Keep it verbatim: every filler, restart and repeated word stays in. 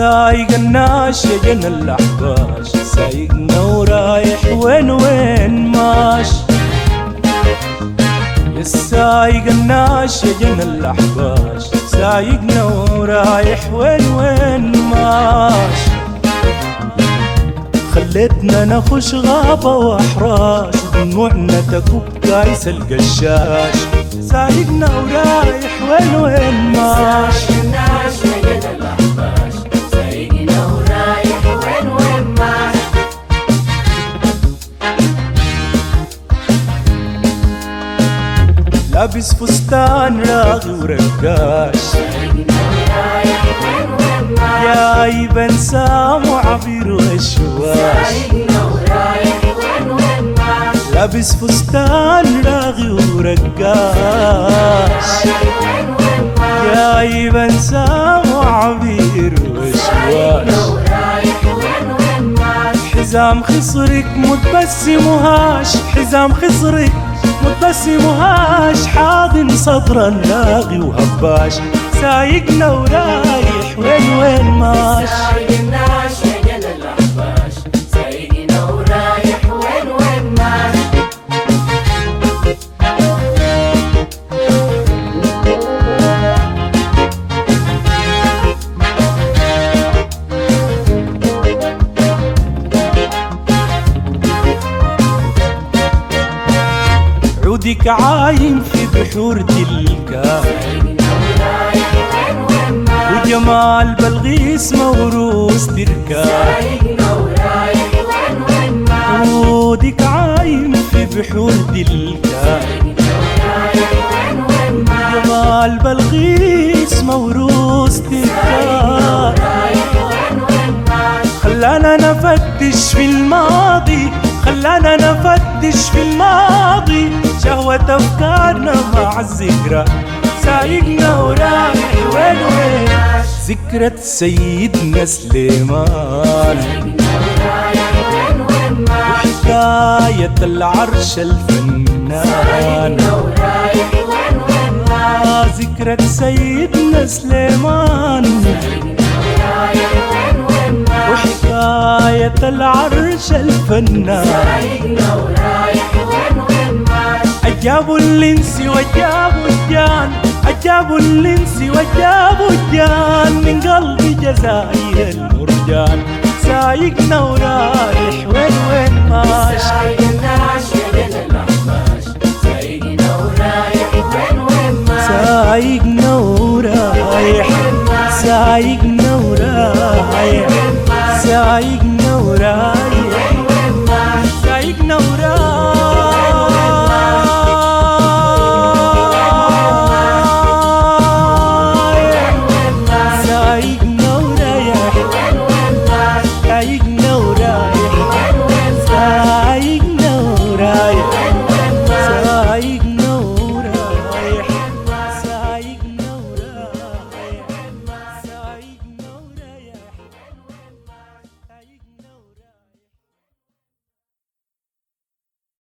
سايق الناش يا جن الأحباش، سايقنا ورايح وين وين ماش. يا سايق الناش يا جن الأحباش، سايقنا ورايح وين وين ماش. خليتنا نخش غابة وأحراش، دموعنا تكب كايس القشاش. سايقنا ورايح وين وين ماش. سايق الناش يا جن الأحباش، سايقنا ورايح وين وين ماش. لابس فستان راغي ورقاش، سايقنا ورايح وين وين ماش. جايب انسام وعبير وشواش. سايقنا ورايح وين وين ماش. لابس فستان راغي ورقاش، وين وين ماش. جايب انسام وعبير وشواش. ورايح وين وين ماش. حزام خصرك متبسم وهاش، حزام خصرك متبسم وهاش. حاضن صدرا لاغي وهباش، سايقنا ورايح وين وين ماش. سايق الناش يا جن الأحباش، سايقنا ورايح وين وين ماش. عودك عايم في بحور تلكا، وجمال بلغيس موروث تركا. عودك عايم في بحور تلكا، جمال بلغيس موروث تركا. خلانا نفتش في الماضي، خلانا نفتش في الماضي. شهوة أفكارنا مع الذكرى، سايقنا ورايح وين وين. ذكرى سيدنا سليمان، وحكاية العرش الفنان. ذكرى سيدنا سليمان، وحكاية العرش الفنان. أجابوا الإنس وأجابوا الجان، أجابوا الإنس وأجابوا الجان. من قلب جزائر المرجان، سايقنا ورايح وين وين ماش. سايق الناش يا جن الأحباش، سايقنا ورايح وين وين ماش. سايقنا ورايح، سايقنا ورايح، سايقنا